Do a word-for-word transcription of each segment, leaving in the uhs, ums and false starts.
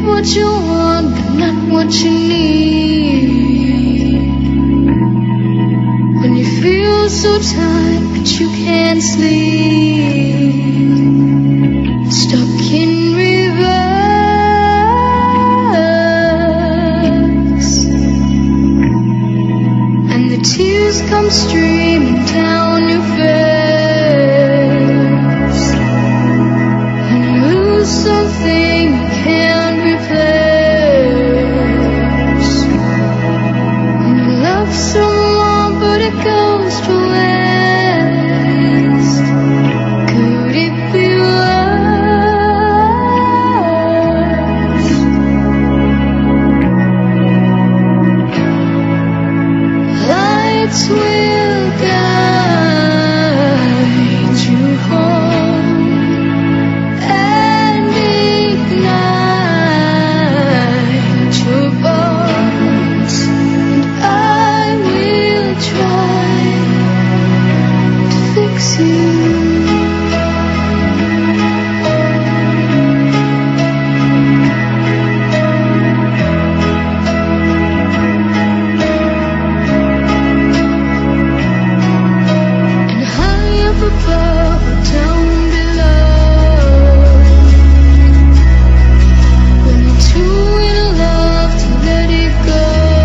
what you want, but not what you need. When you feel so tired, but you can't sleep, stuck in reverse, and the tears come streaming down your face, and you lose something you can't replace. And you love someone, but it goes to waste. Could it be worse? Lights will guide you home and ignite your bones, and I will try to fix you. And high up above or down below, when you're too in love to let it go,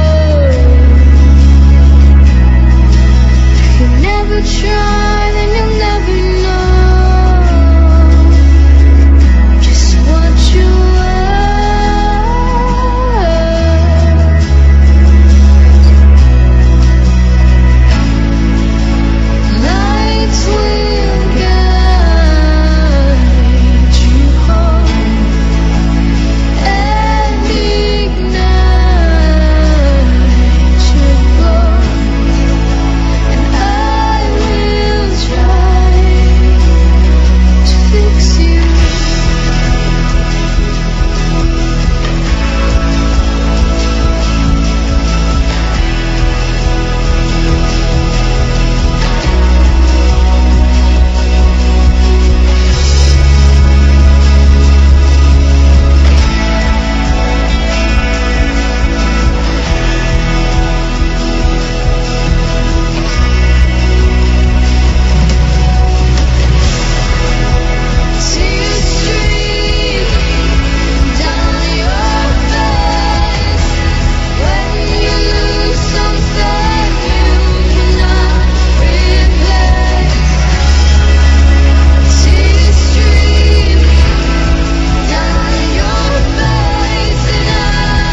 if you never try, then you'll never know just what you are. Lights will guide you home and ignite your bones, and I will try to fix you. Tears stream down your face when you lose something you cannot replace. Tears stream down your face, and I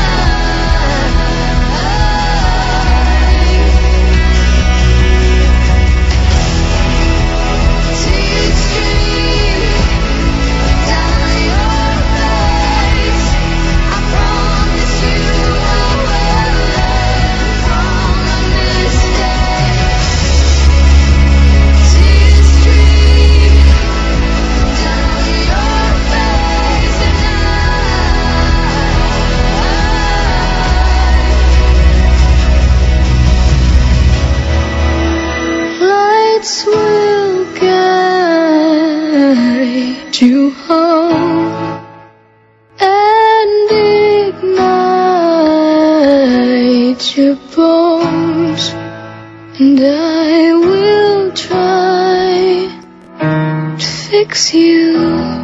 tears stream down your face. I promise you I will learn from my mistakes. Tears stream down your face, and I lights will guide you home and ignite your bones, and I will try to fix you.